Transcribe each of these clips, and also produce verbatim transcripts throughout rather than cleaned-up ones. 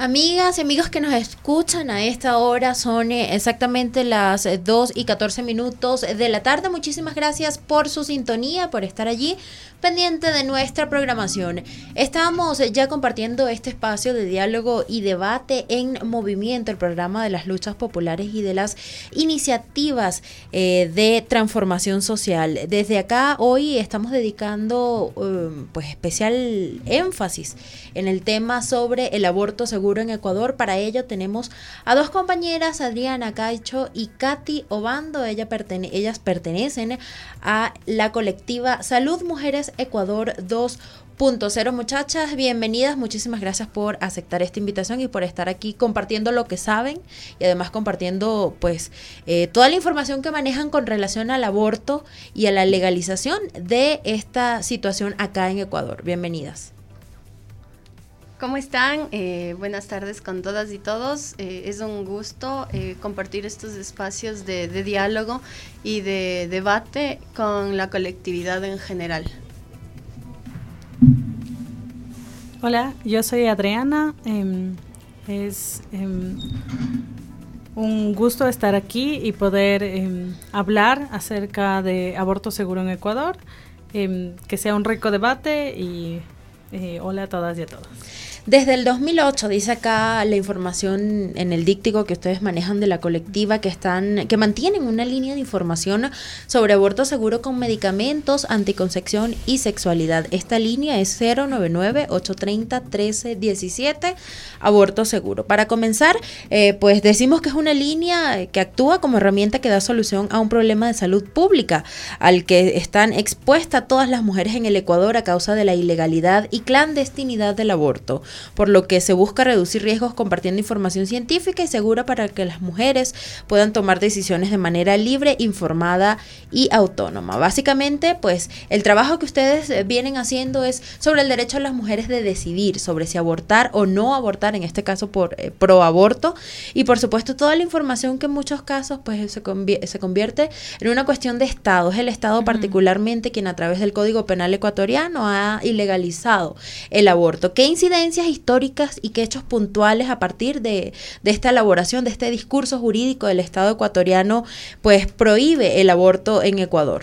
Amigas y amigos que nos escuchan a esta hora, son eh, exactamente las eh, dos y catorce minutos de la tarde. Muchísimas gracias por su sintonía, por estar allí pendiente de nuestra programación. Estamos eh, ya compartiendo este espacio de diálogo y debate en movimiento, el programa de las luchas populares y de las iniciativas eh, de transformación social. Desde acá hoy estamos dedicando eh, pues especial énfasis en el tema sobre el aborto seguro en Ecuador. Para ello tenemos a dos compañeras, Adriana Caicho y Katy Obando. Ella pertene- ellas pertenecen a la colectiva Salud Mujeres Ecuador dos punto cero. Muchachas, bienvenidas, muchísimas gracias por aceptar esta invitación y por estar aquí compartiendo lo que saben y además compartiendo pues eh, toda la información que manejan con relación al aborto y a la legalización de esta situación acá en Ecuador. Bienvenidas. ¿Cómo están? Eh, buenas tardes con todas y todos. Eh, es un gusto eh, compartir estos espacios de, de diálogo y de debate con la colectividad en general. Hola, yo soy Adriana. Eh, es eh, un gusto estar aquí y poder eh, hablar acerca de aborto seguro en Ecuador. Eh, que sea un rico debate y eh, hola a todas y a todos. Desde el dos mil ocho, dice acá la información en el díctico que ustedes manejan de la colectiva, que están, que mantienen una línea de información sobre aborto seguro con medicamentos, anticoncepción y sexualidad. Esta línea es cero nueve nueve, ocho tres cero, uno tres uno siete, aborto seguro. Para comenzar, eh, pues decimos que es una línea que actúa como herramienta que da solución a un problema de salud pública al que están expuestas todas las mujeres en el Ecuador a causa de la ilegalidad y clandestinidad del aborto, por lo que se busca reducir riesgos compartiendo información científica y segura para que las mujeres puedan tomar decisiones de manera libre, informada y autónoma. Básicamente, pues, el trabajo que ustedes vienen haciendo es sobre el derecho de las mujeres de decidir sobre si abortar o no abortar, en este caso por eh, pro aborto, y por supuesto toda la información que en muchos casos pues se, convier- se convierte en una cuestión de Estado. Es el Estado uh-huh. particularmente quien a través del Código Penal ecuatoriano ha ilegalizado el aborto. ¿Qué incidencias históricas y qué hechos puntuales a partir de, de esta elaboración, de este discurso jurídico del Estado ecuatoriano, pues prohíbe el aborto en Ecuador?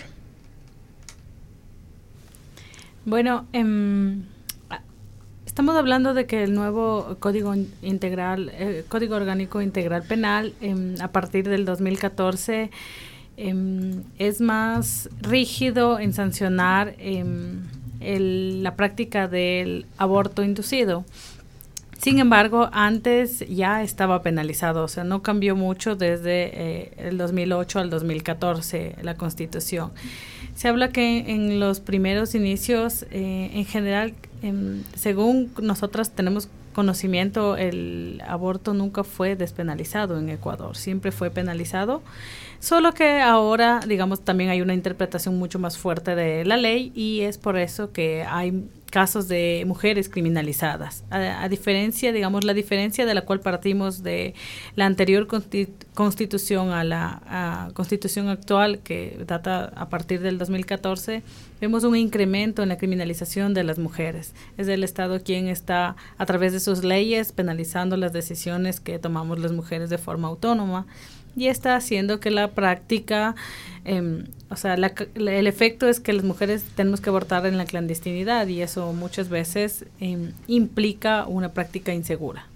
Bueno, eh, estamos hablando de que el nuevo Código Integral, eh, Código Orgánico Integral Penal, eh, a partir del dos mil catorce, eh, es más rígido en sancionar eh, El, la práctica del aborto inducido. Sin embargo, antes ya estaba penalizado, o sea, no cambió mucho desde eh, el dos mil ocho al dos mil catorce la Constitución. Se habla que en los primeros inicios, eh, en general, eh, según nosotras tenemos conocimiento, el aborto nunca fue despenalizado en Ecuador, siempre fue penalizado. Solo que ahora, digamos, también hay una interpretación mucho más fuerte de la ley y es por eso que hay casos de mujeres criminalizadas. A, a diferencia, digamos, la diferencia de la cual partimos de la anterior constitu- constitución a la a constitución actual, que data a partir del dos mil catorce, vemos un incremento en la criminalización de las mujeres. Es el Estado quien está, a través de sus leyes, penalizando las decisiones que tomamos las mujeres de forma autónoma. Y está haciendo que la práctica, eh, o sea, la, la, el efecto es que las mujeres tenemos que abortar en la clandestinidad y eso muchas veces eh, implica una práctica insegura.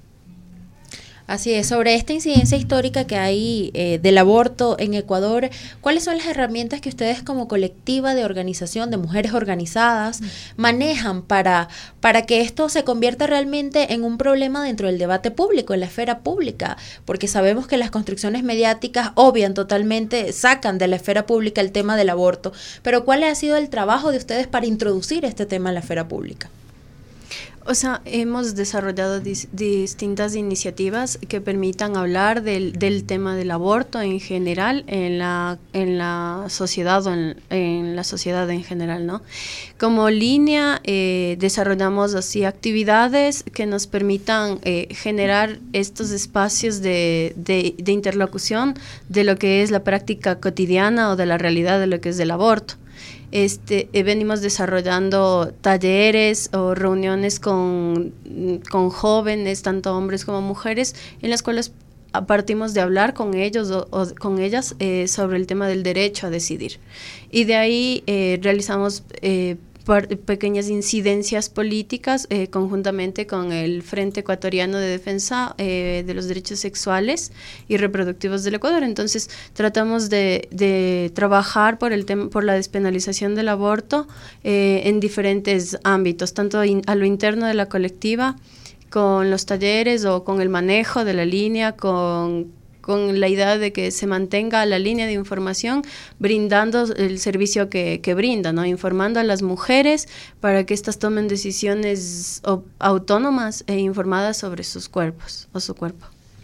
Así es, sobre esta incidencia histórica que hay eh, del aborto en Ecuador, ¿cuáles son las herramientas que ustedes como colectiva de organización de mujeres organizadas manejan para, para que esto se convierta realmente en un problema dentro del debate público, en la esfera pública? Porque sabemos que las construcciones mediáticas obvian totalmente, sacan de la esfera pública el tema del aborto, pero ¿cuál ha sido el trabajo de ustedes para introducir este tema en la esfera pública? O sea, hemos desarrollado dis- distintas iniciativas que permitan hablar del, del tema del aborto en general en la, en la sociedad o en, en la sociedad en general, ¿no? Como línea eh, desarrollamos así actividades que nos permitan eh, generar estos espacios de, de, de interlocución de lo que es la práctica cotidiana o de la realidad de lo que es el aborto. este, eh, venimos desarrollando talleres o reuniones con, con jóvenes, tanto hombres como mujeres, en las cuales partimos de hablar con ellos o, o con ellas eh, sobre el tema del derecho a decidir. Y de ahí eh, realizamos eh, pequeñas incidencias políticas eh, conjuntamente con el Frente Ecuatoriano de Defensa eh, de los Derechos Sexuales y Reproductivos del Ecuador. Entonces tratamos de, de trabajar por el tema, por la despenalización del aborto eh, en diferentes ámbitos, tanto in, a lo interno de la colectiva, con los talleres o con el manejo de la línea, con con la idea de que se mantenga la línea de información brindando el servicio que, que brinda, ¿no? Informando a las mujeres para que éstas tomen decisiones autónomas e informadas sobre sus cuerpos o su cuerpo.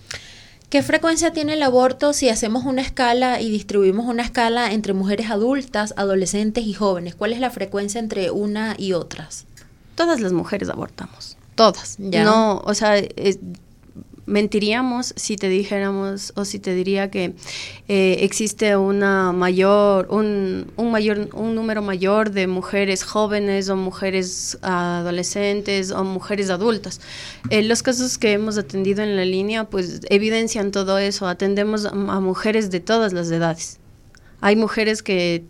¿Qué frecuencia tiene el aborto si hacemos una escala y distribuimos una escala entre mujeres adultas, adolescentes y jóvenes? ¿Cuál es la frecuencia entre una y otras? Todas las mujeres abortamos, todas. ¿Ya? No, o sea, es, mentiríamos si te dijéramos o si te diría que eh, existe una mayor un, un mayor un número mayor de mujeres jóvenes o mujeres adolescentes o mujeres adultas. Eh, los casos que hemos atendido en la línea pues evidencian todo eso. Atendemos a, a mujeres de todas las edades. Hay mujeres que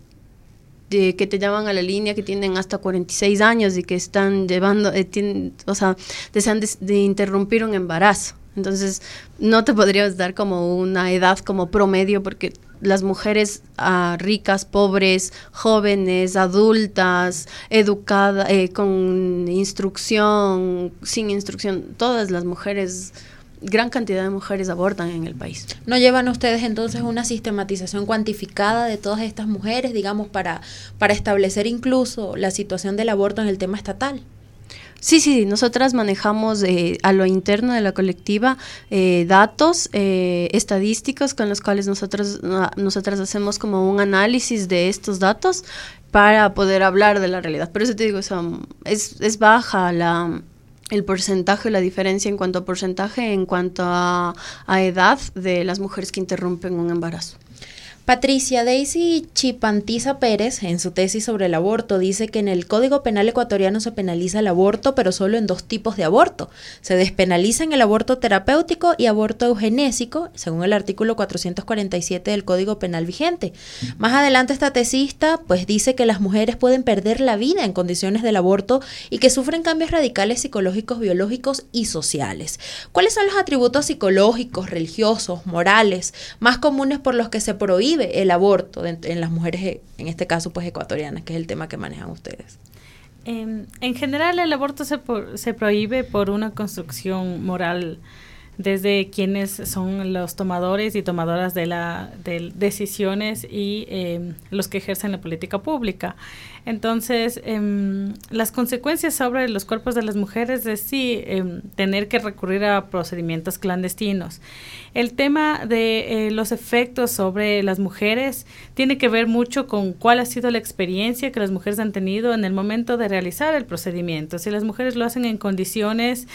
De, que te llaman a la línea que tienen hasta cuarenta y seis años y que están llevando, eh, tienen, o sea, desean de, de interrumpir un embarazo. Entonces, no te podrías dar como una edad como promedio porque las mujeres uh, ricas, pobres, jóvenes, adultas, educadas, eh, con instrucción, sin instrucción, todas las mujeres, gran cantidad de mujeres abortan en el país. ¿No llevan ustedes entonces una sistematización cuantificada de todas estas mujeres, digamos, para, para establecer incluso la situación del aborto en el tema estatal? Sí, sí, nosotras manejamos eh, a lo interno de la colectiva eh, datos eh, estadísticos con los cuales nosotros, nosotras hacemos como un análisis de estos datos para poder hablar de la realidad. Por eso te digo, o sea, es, es baja la... el porcentaje, la diferencia en cuanto a porcentaje, en cuanto a, a edad de las mujeres que interrumpen un embarazo. Patricia Daisy Chipantiza Pérez, en su tesis sobre el aborto, dice que en el Código Penal ecuatoriano se penaliza el aborto, pero solo en dos tipos de aborto. Se despenalizan el aborto terapéutico y aborto eugenésico, según el artículo cuatrocientos cuarenta y siete del Código Penal vigente. Más adelante esta tesista pues dice que las mujeres pueden perder la vida en condiciones del aborto y que sufren cambios radicales psicológicos, biológicos y sociales. ¿Cuáles son los atributos psicológicos, religiosos, morales más comunes por los que se prohíbe el aborto de, en las mujeres, en este caso pues ecuatorianas, que es el tema que manejan ustedes? Eh, en general el aborto se, por, se prohíbe por una construcción moral desde quienes son los tomadores y tomadoras de la de decisiones y eh, los que ejercen la política pública. Entonces, eh, las consecuencias sobre los cuerpos de las mujeres es sí eh, tener que recurrir a procedimientos clandestinos. El tema de eh, los efectos sobre las mujeres tiene que ver mucho con cuál ha sido la experiencia que las mujeres han tenido en el momento de realizar el procedimiento. Si las mujeres lo hacen en condiciones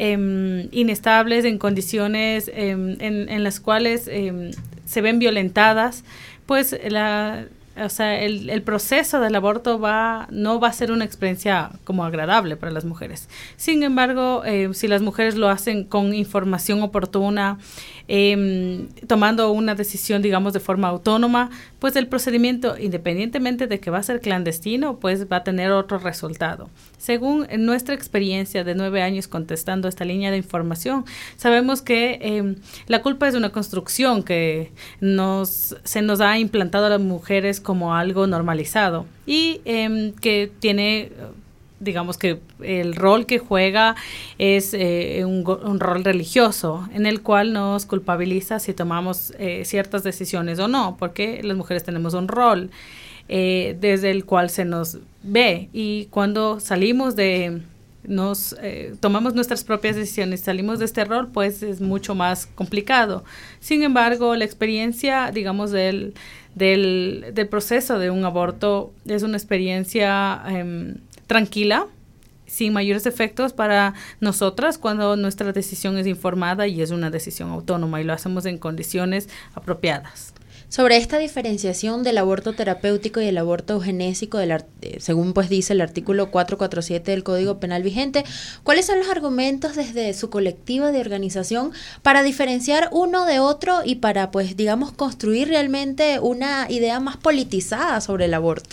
eh, inestables, en condiciones eh, en, en las cuales eh, se ven violentadas, pues la... O sea, el, el proceso del aborto va no va a ser una experiencia como agradable para las mujeres. Sin embargo, eh, si las mujeres lo hacen con información oportuna, eh, tomando una decisión, digamos, de forma autónoma, pues el procedimiento, independientemente de que va a ser clandestino, pues va a tener otro resultado. Según nuestra experiencia de nueve años contestando esta línea de información, sabemos que eh, la culpa es de una construcción que nos se nos ha implantado a las mujeres como algo normalizado y eh, que tiene, digamos que el rol que juega es eh, un, un rol religioso en el cual nos culpabiliza si tomamos eh, ciertas decisiones o no, porque las mujeres tenemos un rol eh, desde el cual se nos ve, y cuando salimos de nos eh, tomamos nuestras propias decisiones, salimos de este rol, pues es mucho más complicado. Sin embargo, la experiencia, digamos, del del, del proceso de un aborto es una experiencia eh, tranquila, sin mayores efectos para nosotras cuando nuestra decisión es informada y es una decisión autónoma y lo hacemos en condiciones apropiadas. Sobre esta diferenciación del aborto terapéutico y el aborto eugenésico, del art- según pues dice el artículo cuatrocientos cuarenta y siete del Código Penal vigente, ¿cuáles son los argumentos desde su colectiva de organización para diferenciar uno de otro y para, pues, digamos, construir realmente una idea más politizada sobre el aborto?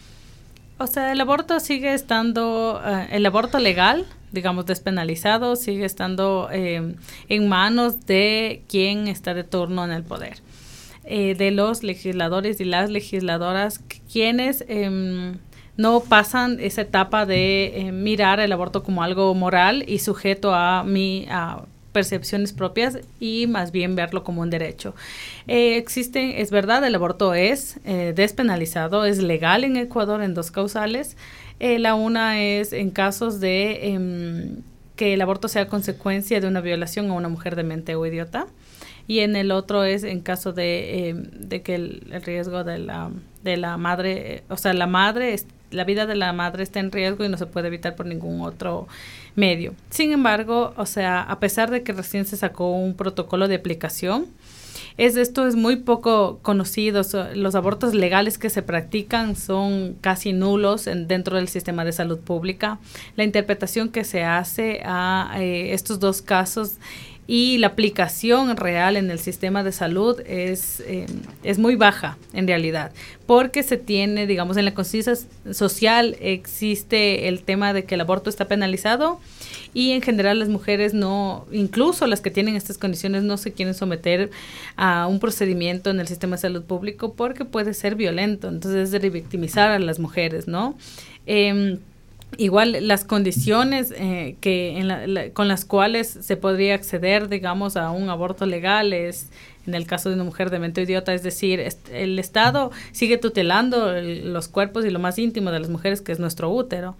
O sea, el aborto sigue estando, uh, el aborto legal, digamos, despenalizado, sigue estando eh, en manos de quien está de turno en el poder. Eh, de los legisladores y las legisladoras, quienes eh, no pasan esa etapa de eh, mirar el aborto como algo moral y sujeto a mi a percepciones propias, y más bien verlo como un derecho. Eh, existen, es verdad, el aborto es eh, despenalizado, es legal en Ecuador en dos causales. Eh, la una es en casos de eh, que el aborto sea consecuencia de una violación a una mujer demente o idiota. Y en el otro es en caso de, eh, de que el, el riesgo de la, de la madre, eh, o sea, la madre, es, la vida de la madre está en riesgo y no se puede evitar por ningún otro medio. Sin embargo, o sea, a pesar de que recién se sacó un protocolo de aplicación, es esto es muy poco conocido. Los abortos legales que se practican son casi nulos en, dentro del sistema de salud pública. La interpretación que se hace a eh, estos dos casos y la aplicación real en el sistema de salud es, eh, es muy baja en realidad, porque se tiene, digamos, en la conciencia social existe el tema de que el aborto está penalizado y en general las mujeres no, incluso las que tienen estas condiciones, no se quieren someter a un procedimiento en el sistema de salud público porque puede ser violento, entonces es de revictimizar a las mujeres, ¿no? Eh, Igual las condiciones eh, que en la, la, con las cuales se podría acceder, digamos, a un aborto legal es, en el caso de una mujer demente o idiota, es decir, est- el Estado sigue tutelando el, los cuerpos y lo más íntimo de las mujeres, que es nuestro útero.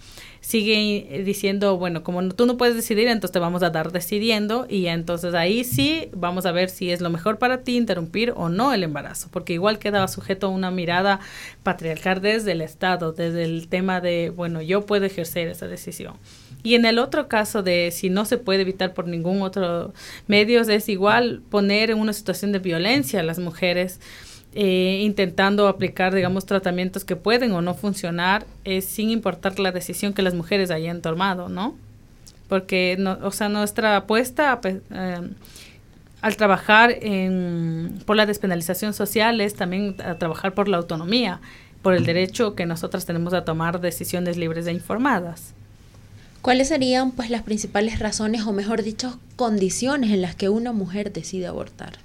Sigue diciendo, bueno, como no, tú no puedes decidir, entonces te vamos a dar decidiendo, y entonces ahí sí vamos a ver si es lo mejor para ti interrumpir o no el embarazo, porque igual queda sujeto a una mirada patriarcal desde el Estado, desde el tema de, bueno, yo puedo ejercer esa decisión. Y en el otro caso de si no se puede evitar por ningún otro medio, es igual poner en una situación de violencia a las mujeres, eh, intentando aplicar, digamos, tratamientos que pueden o no funcionar, eh, sin importar la decisión que las mujeres hayan tomado, ¿no? Porque, no, o sea, nuestra apuesta eh, al trabajar en, por la despenalización social es también a trabajar por la autonomía, por el derecho que nosotras tenemos a tomar decisiones libres e informadas. ¿Cuáles serían, pues, las principales razones, o mejor dicho, condiciones en las que una mujer decide abortar?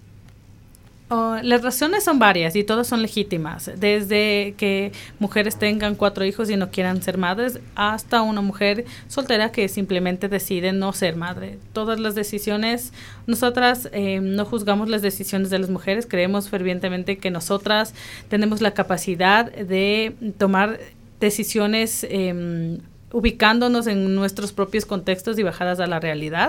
Oh, las razones son varias y todas son legítimas, desde que mujeres tengan cuatro hijos y no quieran ser madres, hasta una mujer soltera que simplemente decide no ser madre. Todas las decisiones, nosotras eh, no juzgamos las decisiones de las mujeres, creemos fervientemente que nosotras tenemos la capacidad de tomar decisiones eh, ubicándonos en nuestros propios contextos y bajadas a la realidad.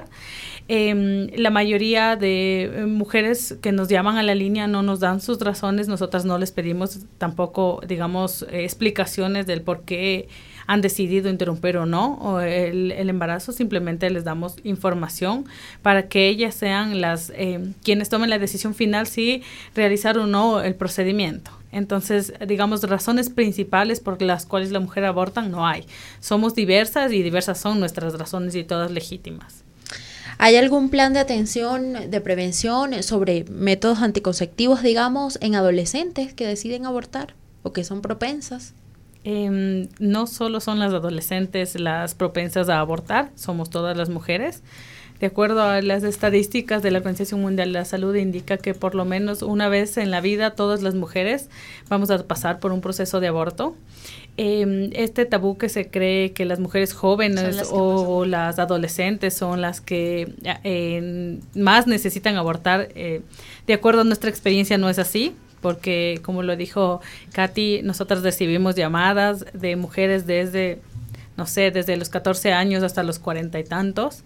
Eh, la mayoría de eh, mujeres que nos llaman a la línea no nos dan sus razones, nosotras no les pedimos tampoco, digamos, eh, explicaciones del por qué han decidido interrumpir o no o el, el embarazo, simplemente les damos información para que ellas sean las eh, quienes tomen la decisión final si realizar o no el procedimiento. Entonces, digamos, razones principales por las cuales la mujer abortan no hay. Somos diversas y diversas son nuestras razones y todas legítimas. ¿Hay algún plan de atención, de prevención sobre métodos anticonceptivos, digamos, en adolescentes que deciden abortar o que son propensas? Eh, no solo son las adolescentes las propensas a abortar, somos todas las mujeres. De acuerdo a las estadísticas de la Organización Mundial de la Salud, indica que por lo menos una vez en la vida todas las mujeres vamos a pasar por un proceso de aborto. Eh, este tabú que se cree que las mujeres jóvenes las o las adolescentes son las que eh, más necesitan abortar, eh, de acuerdo a nuestra experiencia no es así, porque como lo dijo Katy, nosotras recibimos llamadas de mujeres desde, no sé, desde los catorce años hasta los cuarenta y tantos.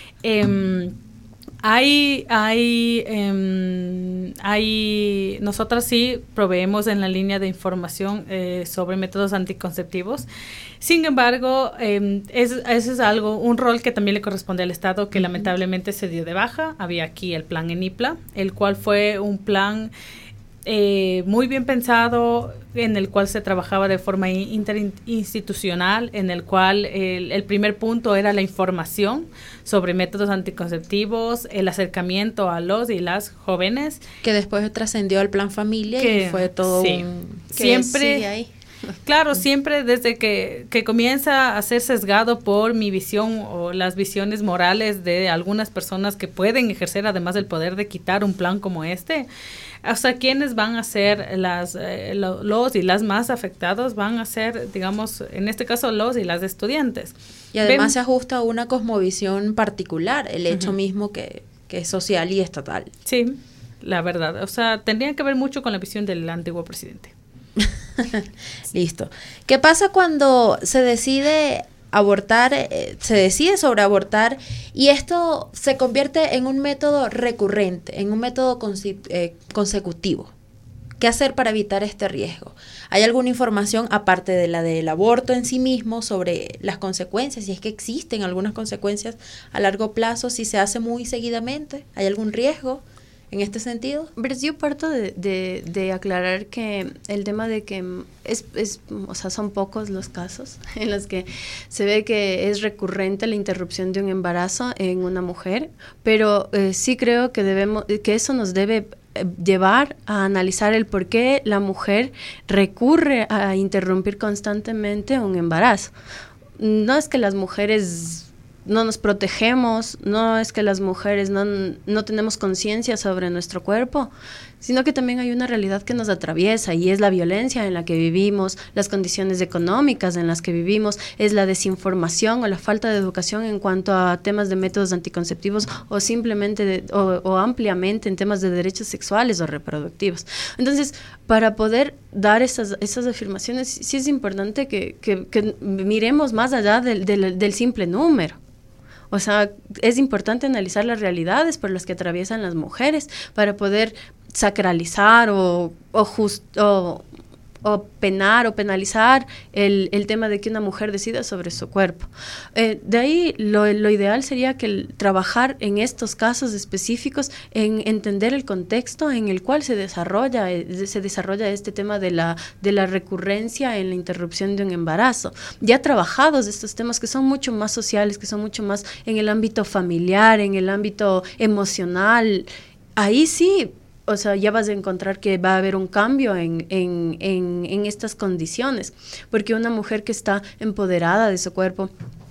Eh, hay, hay, eh, hay, nosotras sí proveemos en la línea de información eh, sobre métodos anticonceptivos. Sin embargo, eh, ese es, es algo, un rol que también le corresponde al Estado, que uh-huh. lamentablemente se dio de baja. Había aquí el plan ENIPLA, el cual fue un plan eh, muy bien pensado, en el cual se trabajaba de forma interinstitucional, en el cual el, el primer punto era la información sobre métodos anticonceptivos, el acercamiento a los y las jóvenes. Que después trascendió al Plan Familia que, y fue todo sí, un... siempre sigue ahí. Claro, siempre desde que, que comienza a ser sesgado por mi visión o las visiones morales de algunas personas que pueden ejercer además el poder de quitar un plan como este, o sea, quienes van a ser las, eh, lo, los y las más afectados van a ser, digamos, en este caso los y las estudiantes. Y además Ven, se ajusta a una cosmovisión particular, el hecho uh-huh. mismo que, que es social y estatal. Sí, la verdad, o sea, tendría que ver mucho con la visión del antiguo presidente. Listo. ¿Qué pasa cuando se decide abortar, eh, se decide sobre abortar y esto se convierte en un método recurrente, en un método consi- eh, consecutivo? ¿Qué hacer para evitar este riesgo? ¿Hay alguna información aparte de la del aborto en sí mismo sobre las consecuencias? Si es que existen algunas consecuencias a largo plazo, si se hace muy seguidamente, ¿hay algún riesgo en este sentido? Pero yo parto de, de, de aclarar que el tema de que es, es, o sea, son pocos los casos en los que se ve que es recurrente la interrupción de un embarazo en una mujer, pero eh, sí creo que debemos, que eso nos debe llevar a analizar el por qué la mujer recurre a interrumpir constantemente un embarazo. No es que las mujeres no nos protegemos, no es que las mujeres no, no tenemos conciencia sobre nuestro cuerpo, sino que también hay una realidad que nos atraviesa y es la violencia en la que vivimos, las condiciones económicas en las que vivimos, es la desinformación o la falta de educación en cuanto a temas de métodos anticonceptivos o simplemente de, o, o ampliamente en temas de derechos sexuales o reproductivos. Entonces, para poder dar esas, esas afirmaciones, sí es importante que, que, que miremos más allá del, del, del simple número. O sea, es importante analizar las realidades por las que atraviesan las mujeres para poder sacralizar o, o, just, o, o penar o penalizar el, el tema de que una mujer decida sobre su cuerpo. Eh, de ahí lo, lo ideal sería que el, trabajar en estos casos específicos, en entender el contexto en el cual se desarrolla, eh, se desarrolla este tema de la, de la recurrencia en la interrupción de un embarazo. Ya trabajados estos temas que son mucho más sociales, que son mucho más en el ámbito familiar, en el ámbito emocional, ahí sí, o sea, ya vas a encontrar que va a haber un cambio en, en, en, en estas condiciones, porque una mujer que está empoderada de su cuerpo,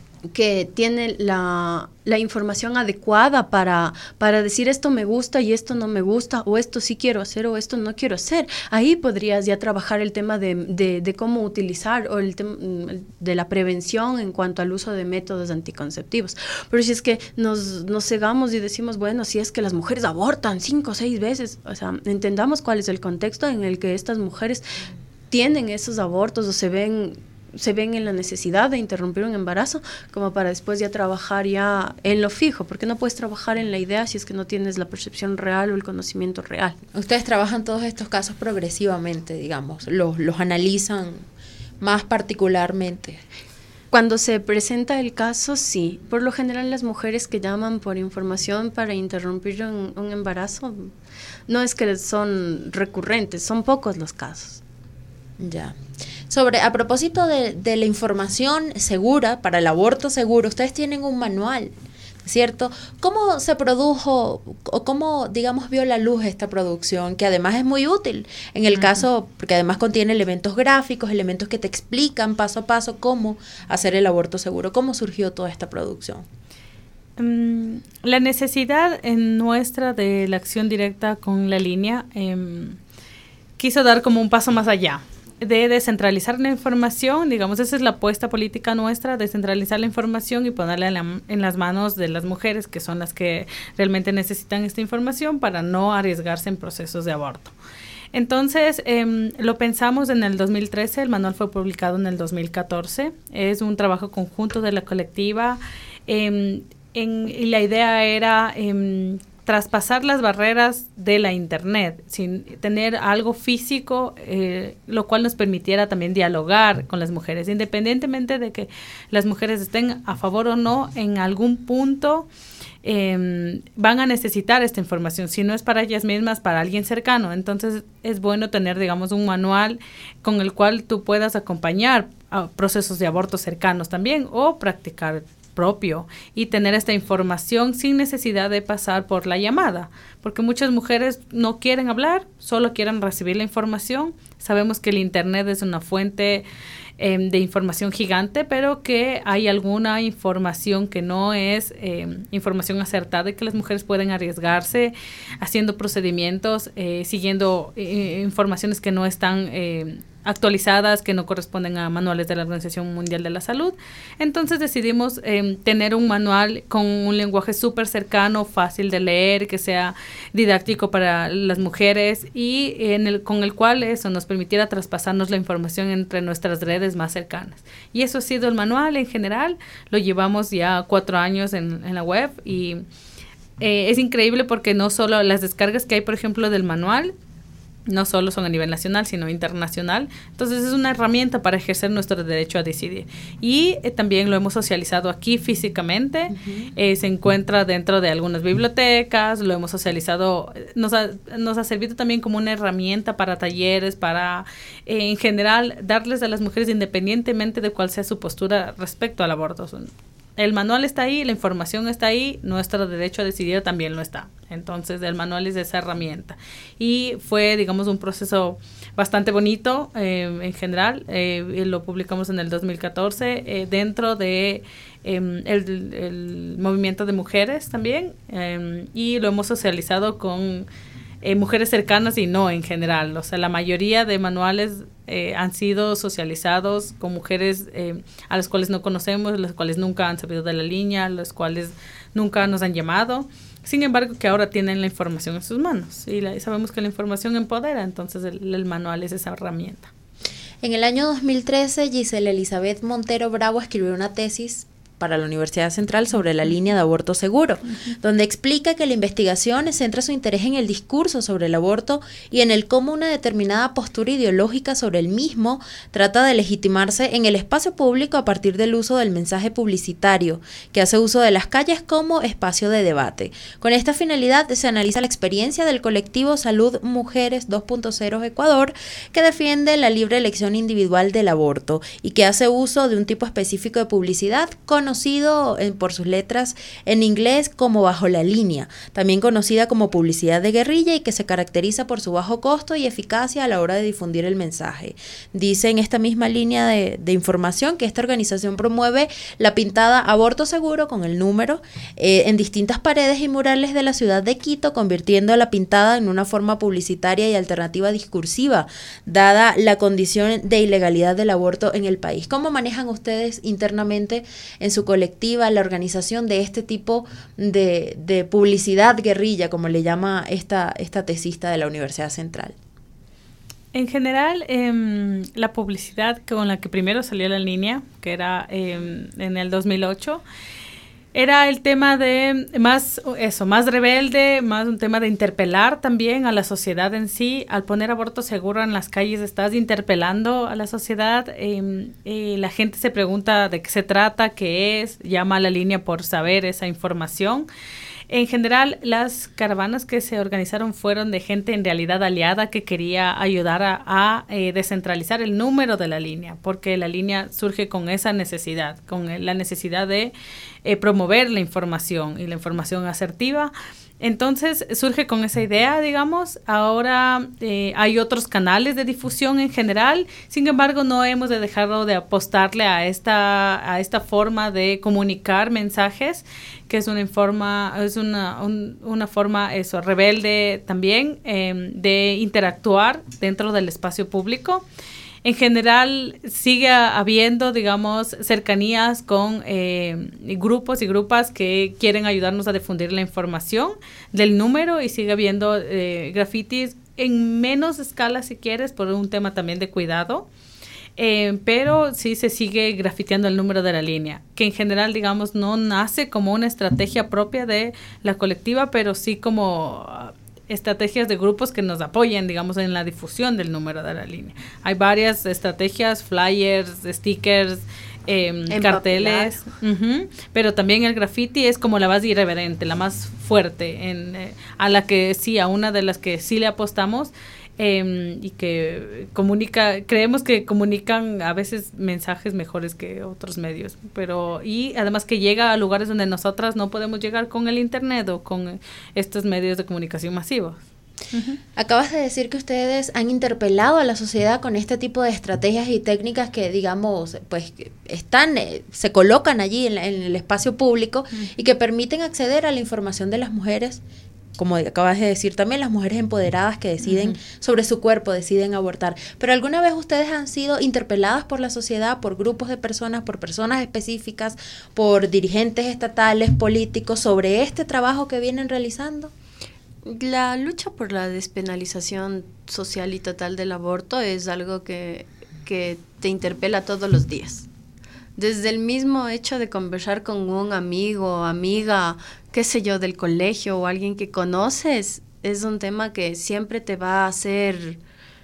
que tiene la, la información adecuada para, para decir esto me gusta y esto no me gusta, o esto sí quiero hacer o esto no quiero hacer, ahí podrías ya trabajar el tema de, de, de cómo utilizar o el tema de la prevención en cuanto al uso de métodos anticonceptivos. Pero si es que nos, nos cegamos y decimos, bueno, si es que las mujeres abortan cinco o seis veces, o sea, entendamos cuál es el contexto en el que estas mujeres tienen esos abortos o se ven se ven en la necesidad de interrumpir un embarazo, como para después ya trabajar ya en lo fijo, porque no puedes trabajar en la idea si es que no tienes la percepción real o el conocimiento real. Ustedes trabajan todos estos casos progresivamente, digamos, los, los analizan más particularmente. Cuando se presenta el caso, sí. Por lo general, las mujeres que llaman por información para interrumpir un, un embarazo, no es que son recurrentes, son pocos los casos. Ya. Sobre, a propósito de, de la información segura, para el aborto seguro, ustedes tienen un manual, ¿cierto? ¿Cómo se produjo o cómo, digamos, vio la luz esta producción? Que además es muy útil en el uh-huh. caso, porque además contiene elementos gráficos, elementos que te explican paso a paso cómo hacer el aborto seguro. ¿Cómo surgió toda esta producción? Um, la necesidad en nuestra de la acción directa con la línea um, quiso dar como un paso más allá de descentralizar la información, digamos, esa es la apuesta política nuestra, descentralizar la información y ponerla en, la, en las manos de las mujeres, que son las que realmente necesitan esta información para no arriesgarse en procesos de aborto. Entonces, eh, lo pensamos en el dos mil trece, el manual fue publicado en el dos mil catorce, es un trabajo conjunto de la colectiva, eh, en, y la idea era eh, traspasar las barreras de la internet, sin tener algo físico, eh, lo cual nos permitiera también dialogar con las mujeres, independientemente de que las mujeres estén a favor o no, en algún punto eh, van a necesitar esta información, si no es para ellas mismas, para alguien cercano. Entonces es bueno tener, digamos, un manual con el cual tú puedas acompañar a procesos de aborto cercanos también, o practicar propio, y tener esta información sin necesidad de pasar por la llamada, porque muchas mujeres no quieren hablar, solo quieren recibir la información. Sabemos que el internet es una fuente eh, de información gigante, pero que hay alguna información que no es eh, información acertada, y que las mujeres pueden arriesgarse haciendo procedimientos, eh, siguiendo eh, informaciones que no están eh, actualizadas, que no corresponden a manuales de la Organización Mundial de la Salud. Entonces decidimos eh, tener un manual con un lenguaje súper cercano, fácil de leer, que sea didáctico para las mujeres, y en el, con el cual eso nos permitiera traspasarnos la información entre nuestras redes más cercanas. Y eso ha sido el manual en general. Lo llevamos ya cuatro años en, en la web, y eh, es increíble porque no solo las descargas que hay, por ejemplo, del manual, no solo son a nivel nacional, sino internacional. Entonces es una herramienta para ejercer nuestro derecho a decidir. Y eh, también lo hemos socializado aquí físicamente. Uh-huh. Eh, se encuentra dentro de algunas bibliotecas, lo hemos socializado, nos ha, nos ha servido también como una herramienta para talleres, para eh, en general darles a las mujeres, independientemente de cuál sea su postura respecto al aborto. El manual está ahí, la información está ahí, nuestro derecho a decidir también lo está. Entonces, el manual es esa herramienta. Y fue, digamos, un proceso bastante bonito eh, en general. Eh, lo publicamos en el dos mil catorce eh, dentro de eh, el, el movimiento de mujeres también. Eh, y lo hemos socializado con eh, mujeres cercanas y no en general. O sea, la mayoría de manuales Eh, han sido socializados con mujeres eh, a las cuales no conocemos, las cuales nunca han sabido de la línea, las cuales nunca nos han llamado, sin embargo que ahora tienen la información en sus manos, y, la, y sabemos que la información empodera. Entonces el, el manual es esa herramienta. En el año dos mil trece, Gisela Elizabeth Montero Bravo escribió una tesis para la Universidad Central sobre la línea de aborto seguro, uh-huh. donde explica que la investigación centra su interés en el discurso sobre el aborto y en el cómo una determinada postura ideológica sobre el mismo trata de legitimarse en el espacio público a partir del uso del mensaje publicitario, que hace uso de las calles como espacio de debate. Con esta finalidad se analiza la experiencia del colectivo Salud Mujeres dos punto cero Ecuador, que defiende la libre elección individual del aborto y que hace uso de un tipo específico de publicidad conocido conocido en, por sus letras en inglés como Bajo la Línea, también conocida como publicidad de guerrilla, y que se caracteriza por su bajo costo y eficacia a la hora de difundir el mensaje. Dice en esta misma línea de, de información que esta organización promueve la pintada Aborto Seguro con el número eh, en distintas paredes y murales de la ciudad de Quito, convirtiendo a la pintada en una forma publicitaria y alternativa discursiva, dada la condición de ilegalidad del aborto en el país. ¿Cómo manejan ustedes internamente en su colectiva la organización de este tipo de, de publicidad guerrilla, como le llama esta, esta tesista de la Universidad Central? En general, eh, la publicidad con la que primero salió la línea, que era eh, en el dos mil ocho, era el tema de más eso, más rebelde, más un tema de interpelar también a la sociedad en sí. Al poner aborto seguro en las calles estás interpelando a la sociedad. Eh, eh, la gente se pregunta de qué se trata, qué es, llama a la línea por saber esa información. En general, las caravanas que se organizaron fueron de gente en realidad aliada que quería ayudar a, a eh, descentralizar el número de la línea, porque la línea surge con esa necesidad, con la necesidad de eh, promover la información y la información asertiva. Entonces surge con esa idea, digamos. Ahora eh, hay otros canales de difusión en general, sin embargo no hemos de dejarlo de apostarle a esta, a esta forma de comunicar mensajes, que es una forma, es una, un, una forma eso, rebelde también, eh, de interactuar dentro del espacio público. En general sigue habiendo, digamos, cercanías con eh, grupos y grupas que quieren ayudarnos a difundir la información del número, y sigue habiendo eh, grafitis en menos escala, si quieres, por un tema también de cuidado. Eh, pero sí se sigue grafiteando el número de la línea, que en general, digamos, no nace como una estrategia propia de la colectiva, pero sí como uh, estrategias de grupos que nos apoyen, digamos, en la difusión del número de la línea. Hay varias estrategias, flyers, stickers, eh, carteles, uh-huh, pero también el graffiti es como la más irreverente, la más fuerte, en, eh, a la que sí, a una de las que sí le apostamos. Eh, y que comunica, creemos que comunican a veces mensajes mejores que otros medios, pero y además que llega a lugares donde nosotras no podemos llegar con el internet o con estos medios de comunicación masivos. Uh-huh. Acabas de decir que ustedes han interpelado a la sociedad con este tipo de estrategias y técnicas que, digamos, pues están, eh, se colocan allí en, la, en el espacio público uh-huh. y que permiten acceder a la información de las mujeres. Como acabas de decir, también las mujeres empoderadas que deciden uh-huh. sobre su cuerpo, deciden abortar. Pero ¿alguna vez ustedes han sido interpeladas por la sociedad, por grupos de personas, por personas específicas, por dirigentes estatales, políticos, sobre este trabajo que vienen realizando? La lucha por la despenalización social y total del aborto es algo que, que te interpela todos los días. Desde el mismo hecho de conversar con un amigo, amiga, qué sé yo, del colegio o alguien que conoces, es un tema que siempre te va a hacer,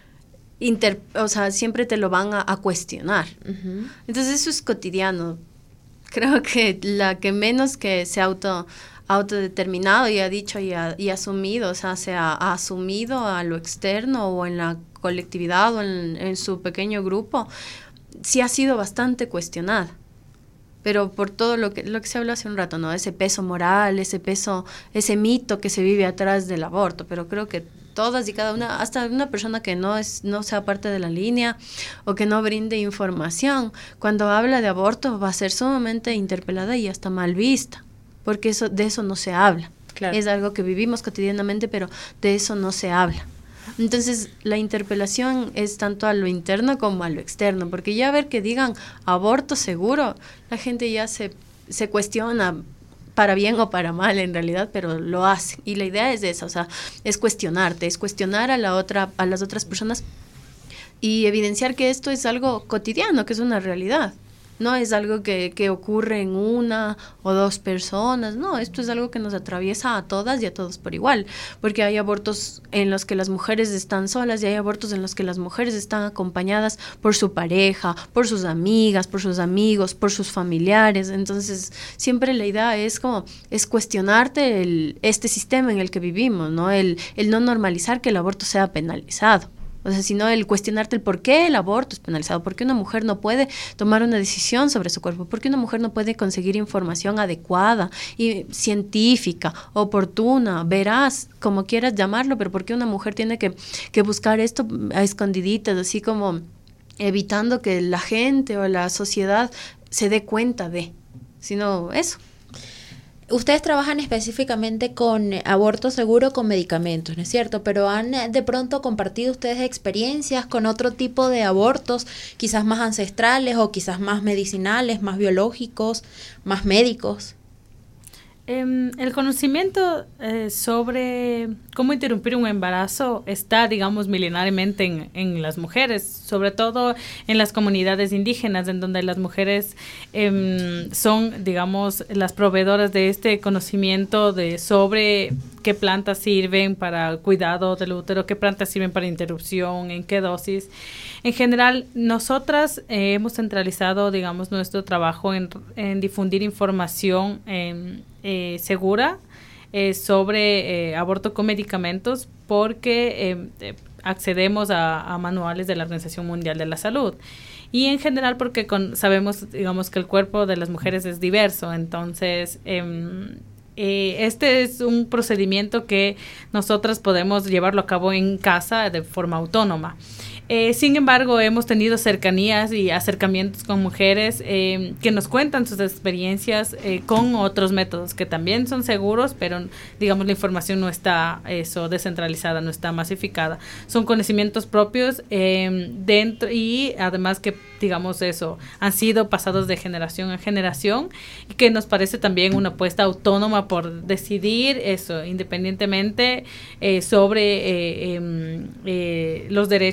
inter, o sea, siempre te lo van a, a cuestionar. Uh-huh. Entonces eso es cotidiano. Creo que la que menos que se auto autodeterminado y ha dicho y, ha, y asumido, o sea, se ha, ha asumido a lo externo o en la colectividad o en, en su pequeño grupo, sí ha sido bastante cuestionada, pero por todo lo que lo que se habló hace un rato, ¿no? Ese peso moral, ese peso, ese mito que se vive atrás del aborto, pero creo que todas y cada una, hasta una persona que no es no sea parte de la línea o que no brinde información, cuando habla de aborto va a ser sumamente interpelada y hasta mal vista, porque eso de eso no se habla. Claro. Es algo que vivimos cotidianamente, pero de eso no se habla. Entonces, la interpelación es tanto a lo interno como a lo externo, porque ya ver que digan aborto seguro, la gente ya se, se cuestiona para bien o para mal en realidad, pero lo hace. Y la idea es esa, o sea, es cuestionarte, es cuestionar a la otra, a las otras personas y evidenciar que esto es algo cotidiano, que es una realidad. No es algo que, que ocurre en una o dos personas, no, esto es algo que nos atraviesa a todas y a todos por igual, porque hay abortos en los que las mujeres están solas y hay abortos en los que las mujeres están acompañadas por su pareja, por sus amigas, por sus amigos, por sus familiares. Entonces, siempre la idea es como, es cuestionarte el, este sistema en el que vivimos, ¿no? El, el no normalizar que el aborto sea penalizado. O sea, sino el cuestionarte el por qué el aborto es penalizado, por qué una mujer no puede tomar una decisión sobre su cuerpo, por qué una mujer no puede conseguir información adecuada y científica, oportuna, veraz, como quieras llamarlo, pero por qué una mujer tiene que, que buscar esto a escondiditas, así como evitando que la gente o la sociedad se dé cuenta de, sino eso. Ustedes trabajan específicamente con aborto seguro con medicamentos, ¿no es cierto? Pero ¿han de pronto compartido ustedes experiencias con otro tipo de abortos, quizás más ancestrales o quizás más medicinales, más biológicos, más médicos? Eh, el conocimiento eh, sobre cómo interrumpir un embarazo está, digamos, milenariamente en, en las mujeres, sobre todo en las comunidades indígenas, en donde las mujeres eh, son, digamos, las proveedoras de este conocimiento de sobre qué plantas sirven para cuidado del útero, qué plantas sirven para interrupción, en qué dosis. En general, nosotras eh, hemos centralizado, digamos, nuestro trabajo en, en difundir información eh, eh, segura eh, sobre eh, aborto con medicamentos, porque eh, eh, accedemos a, a manuales de la Organización Mundial de la Salud. Y en general porque con, sabemos, digamos, que el cuerpo de las mujeres es diverso, entonces eh, eh, este es un procedimiento que nosotras podemos llevarlo a cabo en casa de forma autónoma. Eh, sin embargo, hemos tenido cercanías y acercamientos con mujeres eh, que nos cuentan sus experiencias eh, con otros métodos que también son seguros, pero digamos la información no está eso descentralizada, no está masificada. Son conocimientos propios eh, dentro y además que digamos eso han sido pasados de generación en generación y que nos parece también una apuesta autónoma por decidir eso independientemente eh, sobre eh, eh, eh, los derechos y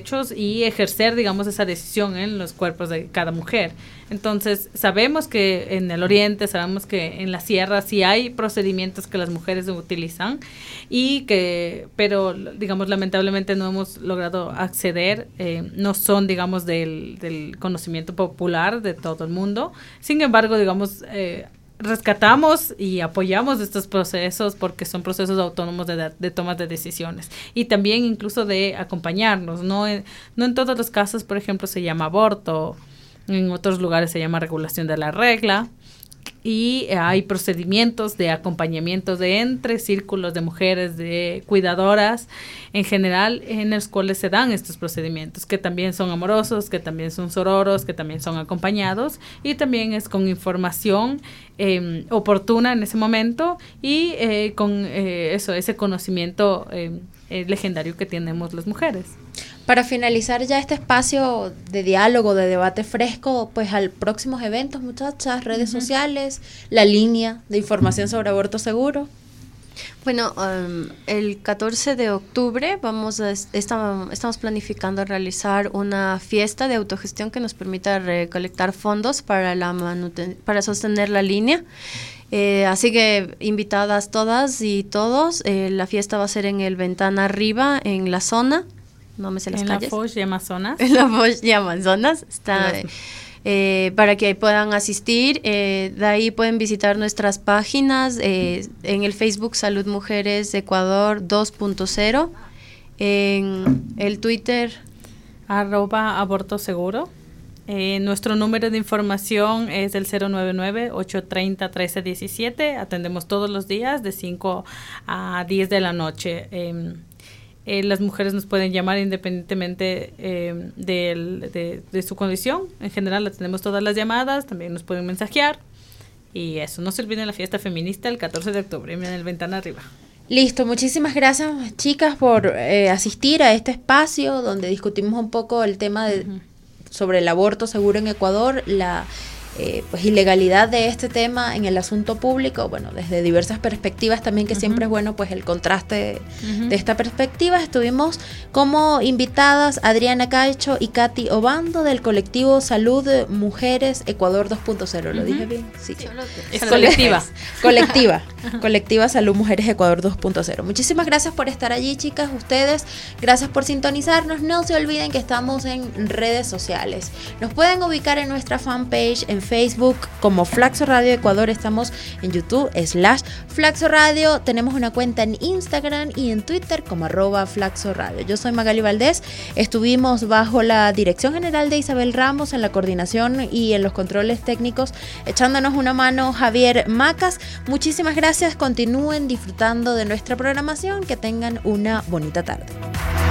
y ejercer, digamos, esa decisión en los cuerpos de cada mujer. Entonces, sabemos que en el oriente, sabemos que en la sierra sí hay procedimientos que las mujeres utilizan, y que, pero, digamos, lamentablemente no hemos logrado acceder, eh, no son, digamos, del, del conocimiento popular de todo el mundo. Sin embargo, digamos, eh, rescatamos y apoyamos estos procesos porque son procesos autónomos de, de tomas de decisiones, y también incluso de acompañarnos. No en, no en todos los casos, por ejemplo, se llama aborto, en otros lugares se llama regulación de la regla, y hay procedimientos de acompañamiento de entre círculos de mujeres, de cuidadoras en general, en los cuales se dan estos procedimientos, que también son amorosos, que también son sororos, que también son acompañados, y también es con información eh, oportuna en ese momento, y eh, con eh, eso, ese conocimiento eh, eh, legendario que tenemos las mujeres. Para finalizar ya este espacio de diálogo, de debate fresco, pues al próximos eventos, muchachas, redes uh-huh. sociales, la línea de información sobre aborto seguro. Bueno, um, el catorce de octubre vamos a estamos, estamos planificando realizar una fiesta de autogestión que nos permita recolectar fondos para la manuten- para sostener la línea. Eh, así que invitadas todas y todos, eh, la fiesta va a ser en el Ventana Arriba, en la zona. No me sé las en calles. La Foix de Amazonas. En la Foix de Amazonas. Está, eh, para que puedan asistir. Eh, de ahí pueden visitar nuestras páginas. Eh, en el Facebook Salud Mujeres Ecuador dos punto cero. En el Twitter. Arroba aborto seguro. Eh, nuestro número de información es el cero nueve nueve, ocho tres cero, uno tres uno siete. Atendemos todos los días de cinco a diez de la noche. Eh, Eh, las mujeres nos pueden llamar independientemente eh, de, de, de su condición. En general atendemos todas las llamadas, también nos pueden mensajear. Y eso, no se olviden la fiesta feminista el catorce de octubre en el Ventana Arriba. Listo, muchísimas gracias, chicas, por eh, asistir a este espacio donde discutimos un poco el tema de, uh-huh. sobre el aborto seguro en Ecuador, la Eh, pues ilegalidad de este tema en el asunto público, bueno, desde diversas perspectivas también, que uh-huh. siempre es bueno pues el contraste uh-huh. de esta perspectiva. Estuvimos como invitadas Adriana Caicho y Katy Obando del colectivo Salud Mujeres Ecuador dos punto cero. ¿Lo uh-huh. dije bien? Sí. sí. Es colectiva. colectiva. Colectiva Salud Mujeres Ecuador dos punto cero. Muchísimas gracias por estar allí, chicas, ustedes. Gracias por sintonizarnos. No se olviden que estamos en redes sociales. Nos pueden ubicar en nuestra fanpage en Facebook como Flaxo Radio Ecuador. Estamos en YouTube slash Flaxo Radio. Tenemos una cuenta en Instagram y en Twitter como arroba Flaxo Radio. Yo soy Magali Valdés. Estuvimos bajo la dirección general de Isabel Ramos, en la coordinación y en los controles técnicos, echándonos una mano Javier Macas. Muchísimas gracias. Continúen disfrutando de nuestra programación. Que tengan una bonita tarde.